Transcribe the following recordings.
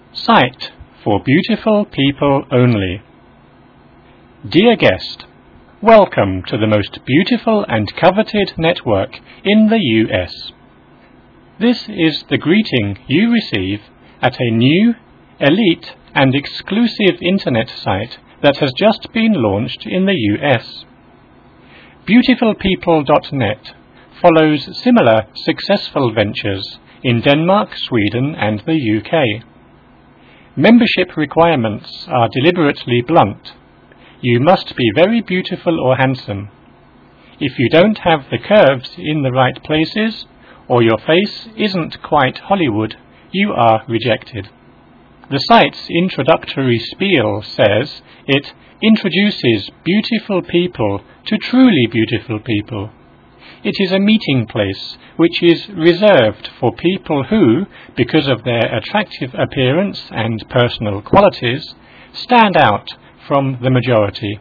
Site for beautiful people only. Dear guest, welcome to the most beautiful and coveted network in the US. This is the greeting you receive at a new, elite and exclusive internet site that has just been launched in the US. Beautifulpeople.net follows similar successful ventures in Denmark, Sweden and the UK. Membership requirements are deliberately blunt. You must be very beautiful or handsome. If you don't have the curves in the right places, or your face isn't quite Hollywood, you are rejected. The site's introductory spiel says it introduces beautiful people to truly beautiful people. It is a meeting place which is reserved for people who, because of their attractive appearance and personal qualities, stand out from the majority.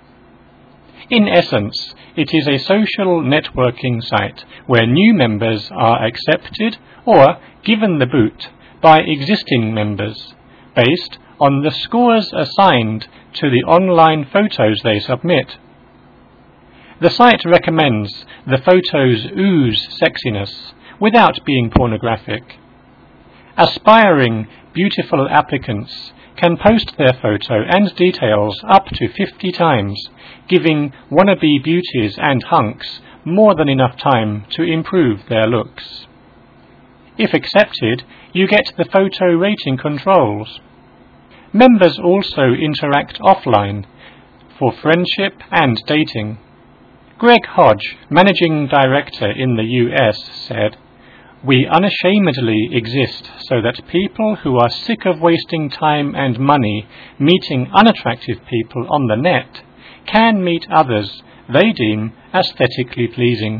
In essence, it is a social networking site where new members are accepted or given the boot by existing members, based on the scores assigned to the online photos they submit. The site recommends the photos ooze sexiness without being pornographic. Aspiring, beautiful applicants can post their photo and details up to 50 times, giving wannabe beauties and hunks more than enough time to improve their looks. If accepted, you get the photo rating controls. Members also interact offline for friendship and dating. Greg Hodge, managing director in the US, said, "We unashamedly exist so that people who are sick of wasting time and money meeting unattractive people on the net can meet others they deem aesthetically pleasing."